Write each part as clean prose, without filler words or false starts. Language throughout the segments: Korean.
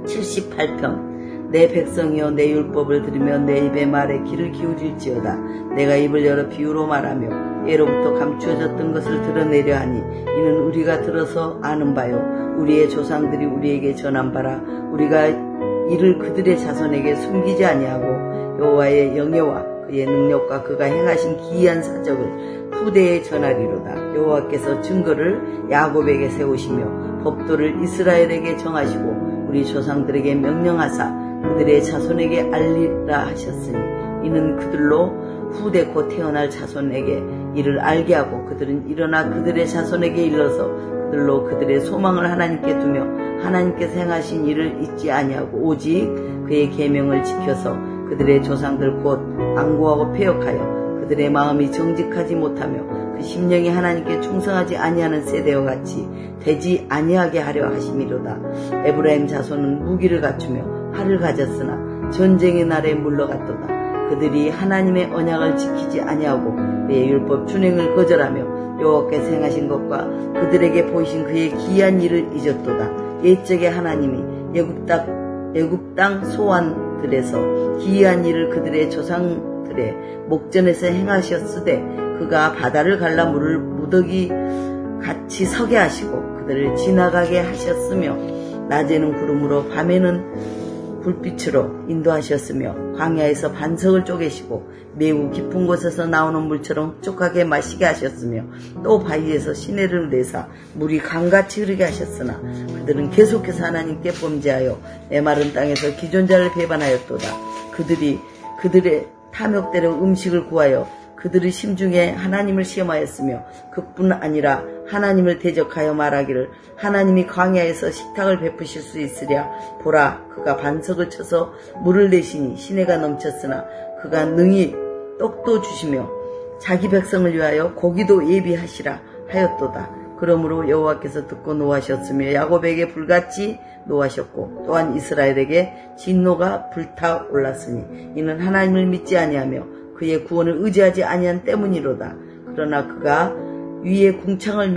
78편. 내 백성이여 내 율법을 들으며 내 입의 말에 귀를 기울일지어다. 내가 입을 열어 비유로 말하며 예로부터 감추어졌던 것을 드러내려 하니 이는 우리가 들어서 아는 바요 우리의 조상들이 우리에게 전한 바라. 우리가 이를 그들의 자손에게 숨기지 아니하고 여호와의 영예와 그의 능력과 그가 행하신 기이한 사적을 후대에 전하리로다. 여호와께서 증거를 야곱에게 세우시며 법도를 이스라엘에게 정하시고 우리 조상들에게 명령하사 그들의 자손에게 알리라 하셨으니 이는 그들로 후대 곧 태어날 자손에게 이를 알게 하고 그들은 일어나 그들의 자손에게 일러서 그들로 그들의 소망을 하나님께 두며 하나님께서 행하신 일을 잊지 아니하고 오직 그의 계명을 지켜서 그들의 조상들 곧 안구하고 패역하여 그들의 마음이 정직하지 못하며 그 심령이 하나님께 충성하지 아니하는 세대와 같이 되지 아니하게 하려 하심이로다. 에브라임 자손은 무기를 갖추며 활을 가졌으나 전쟁의 날에 물러갔도다. 그들이 하나님의 언약을 지키지 아니하고 그의 율법 준행을 거절하며 여호와께서 행하신 것과 그들에게 보이신 그의 기이한 일을 잊었도다. 옛적에 하나님이 애굽 땅 소환들에서 기이한 일을 그들의 조상들의 목전에서 행하셨으되 그가 바다를 갈라 물을 무더기 같이 서게 하시고 그들을 지나가게 하셨으며 낮에는 구름으로 밤에는 불빛으로 인도하셨으며 광야에서 반석을 쪼개시고 매우 깊은 곳에서 나오는 물처럼 촉촉하게 마시게 하셨으며 또 바위에서 시내를 내사 물이 강같이 흐르게 하셨으나 그들은 계속해서 하나님께 범죄하여 메마른 땅에서 기존자를 배반하였도다. 그들이 그들의 탐욕대로 음식을 구하여 그들의 심중에 하나님을 시험하였으며 그뿐 아니라 하나님을 대적하여 말하기를 하나님이 광야에서 식탁을 베푸실 수 있으랴. 보라 그가 반석을 쳐서 물을 내시니 시내가 넘쳤으나 그가 능히 떡도 주시며 자기 백성을 위하여 고기도 예비하시라 하였도다. 그러므로 여호와께서 듣고 노하셨으며 야곱에게 불같이 노하셨고 또한 이스라엘에게 진노가 불타올랐으니 이는 하나님을 믿지 아니하며 그의 구원을 의지하지 아니한 때문이로다. 그러나 그가 위에 궁창을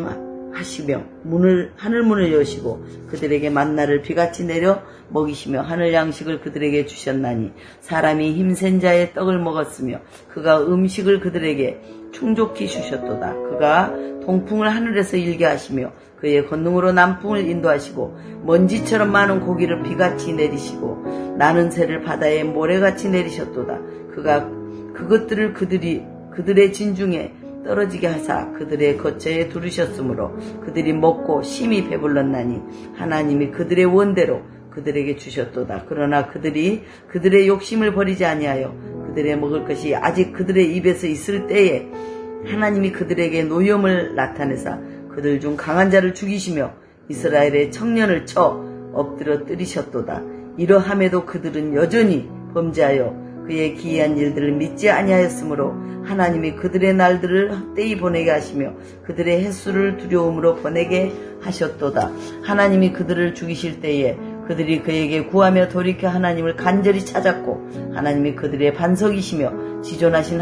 명령하시며 하늘 문을 여시고 그들에게 만나를 비같이 내려 먹이시며 하늘 양식을 그들에게 주셨나니 사람이 힘센 자의 떡을 먹었으며 그가 음식을 그들에게 충족히 주셨도다. 그가 동풍을 하늘에서 일게 하시며 그의 권능으로 남풍을 인도하시고 먼지처럼 많은 고기를 비같이 내리시고 나는 새를 바다에 모래같이 내리셨도다. 그가 그것들을 그들의 진중에 떨어지게 하사 그들의 거처에 두르셨으므로 그들이 먹고 심히 배불렀나니 하나님이 그들의 원대로 그들에게 주셨도다. 그러나 그들이 그들의 욕심을 버리지 아니하여 그들의 먹을 것이 아직 그들의 입에서 있을 때에 하나님이 그들에게 노염을 나타내사 그들 중 강한 자를 죽이시며 이스라엘의 청년을 쳐 엎드려 뜨리셨도다. 이러함에도 그들은 여전히 범죄하여 그의 기이한 일들을 믿지 아니하였으므로 하나님이 그들의 날들을 헛되이 보내게 하시며 그들의 횟수를 두려움으로 보내게 하셨도다. 하나님이 그들을 죽이실 때에 그들이 그에게 구하며 돌이켜 하나님을 간절히 찾았고 하나님이 그들의 반석이시며 지존하신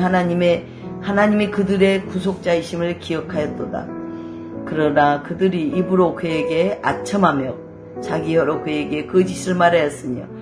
하나님이 그들의 구속자이심을 기억하였도다. 그러나 그들이 입으로 그에게 아첨하며 자기 혀로 그에게 거짓을 말하였으며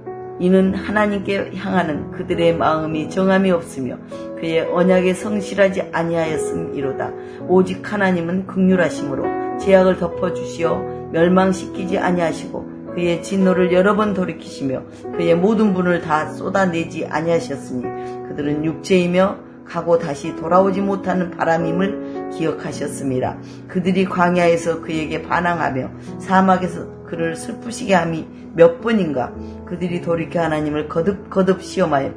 이는 하나님께 향하는 그들의 마음이 정함이 없으며 그의 언약에 성실하지 아니하였음이로다. 오직 하나님은 긍휼하심으로 죄악을 덮어주시어 멸망시키지 아니하시고 그의 진노를 여러 번 돌이키시며 그의 모든 분을 다 쏟아내지 아니하셨으니 그들은 육체이며 가고 다시 돌아오지 못하는 바람임을 기억하셨습니다. 그들이 광야에서 그에게 반항하며 사막에서 그를 슬프시게 함이 몇 번인가. 그들이 돌이켜 하나님을 거듭 시험하며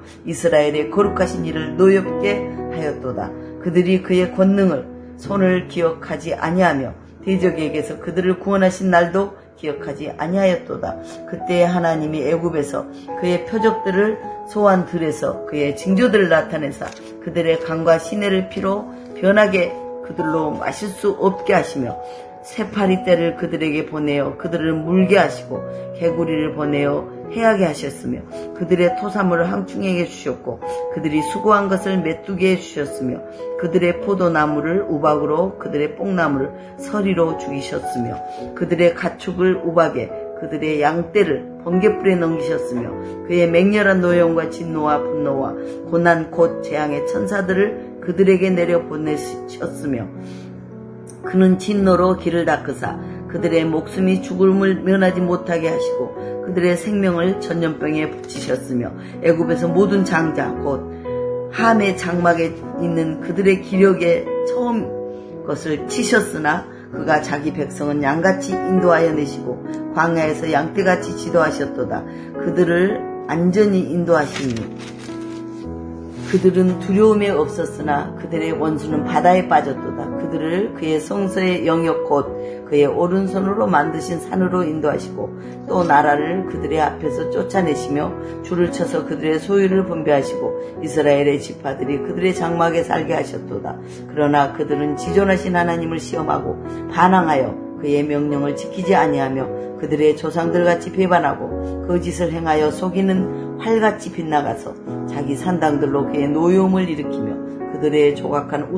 이스라엘의 거룩하신 일을 노엽게 하였도다. 그들이 그의 권능을 손을 기억하지 아니하며 대적에게서 그들을 구원하신 날도 기억하지 아니하였도다. 그때 하나님이 애굽에서 그의 표적들을 소환들에서 그의 징조들을 나타내사 그들의 강과 시내를 피로 변하게 그들로 마실 수 없게 하시며 새파리 떼를 그들에게 보내어 그들을 물게 하시고 개구리를 보내어 해하게 하셨으며 그들의 토사물을 항충에게 주셨고 그들이 수고한 것을 메뚜기에 주셨으며 그들의 포도나무를 우박으로 그들의 뽕나무를 서리로 죽이셨으며 그들의 가축을 우박에 그들의 양떼를 번갯불에 넘기셨으며 그의 맹렬한 노여움과 진노와 분노와 고난 곧 재앙의 천사들을 그들에게 내려 보내셨으며 그는 진노로 길을 닦으사 그들의 목숨이 죽음을 면하지 못하게 하시고 그들의 생명을 전염병에 붙이셨으며 애굽에서 모든 장자 곧 함의 장막에 있는 그들의 기력에 처음 것을 치셨으나 그가 자기 백성은 양같이 인도하여 내시고 광야에서 양떼같이 지도하셨도다. 그들을 안전히 인도하시니 그들은 두려움에 없었으나 그들의 원수는 바다에 빠졌도다. 그들을 그의 성소의 영역 곧 그의 오른손으로 만드신 산으로 인도하시고 또 나라를 그들의 앞에서 쫓아내시며 줄을 쳐서 그들의 소유를 분배하시고 이스라엘의 지파들이 그들의 장막에 살게 하셨도다. 그러나 그들은 지존하신 하나님을 시험하고 반항하여 그의 명령을 지키지 아니하며 그들의 조상들같이 배반하고 거짓을 행하여 속이는 활같이 빗나가서 자기 산당들로 그의 노여움을 일으키며 그들의 조각한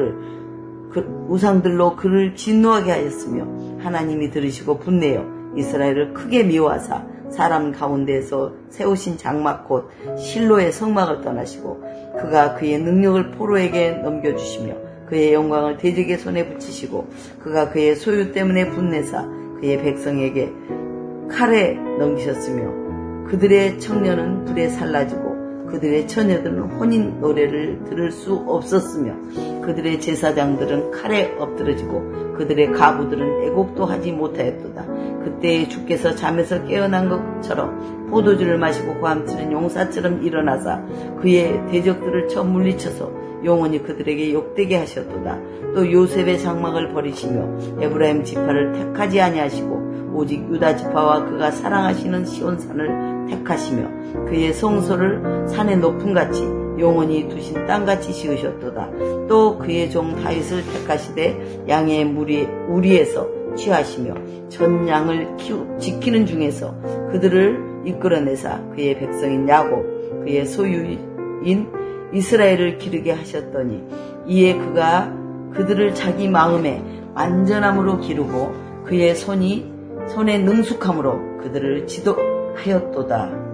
우상들로 그를 진노하게 하였으며 하나님이 들으시고 분내어 이스라엘을 크게 미워하사 사람 가운데에서 세우신 장막 곧 실로의 성막을 떠나시고 그가 그의 능력을 포로에게 넘겨주시며 그의 영광을 대적의 손에 붙이시고 그가 그의 소유 때문에 분내사 그의 백성에게 칼에 넘기셨으며 그들의 청년은 불에 살라지고 그들의 처녀들은 혼인 노래를 들을 수 없었으며 그들의 제사장들은 칼에 엎드러지고 그들의 가부들은 애곡도 하지 못하였도다. 그때에 주께서 잠에서 깨어난 것처럼 포도주를 마시고 고함치는 용사처럼 일어나사 그의 대적들을 쳐 물리쳐서 영원히 그들에게 욕되게 하셨도다. 또 요셉의 장막을 버리시며 에브라임 지파를 택하지 아니하시고 오직 유다 지파와 그가 사랑하시는 시온산을 택하시며 그의 성소를 산의 높음같이 영원히 두신 땅같이 지으셨도다. 또 그의 종 다윗을 택하시되 양의 우리에서 취하시며 전 양을 지키는 중에서 그들을 이끌어내사 그의 백성인 야곱 그의 소유인 이스라엘을 기르게 하셨더니 이에 그가 그들을 자기 마음에 완전함으로 기르고 그의 손의 능숙함으로 그들을 지도하였도다.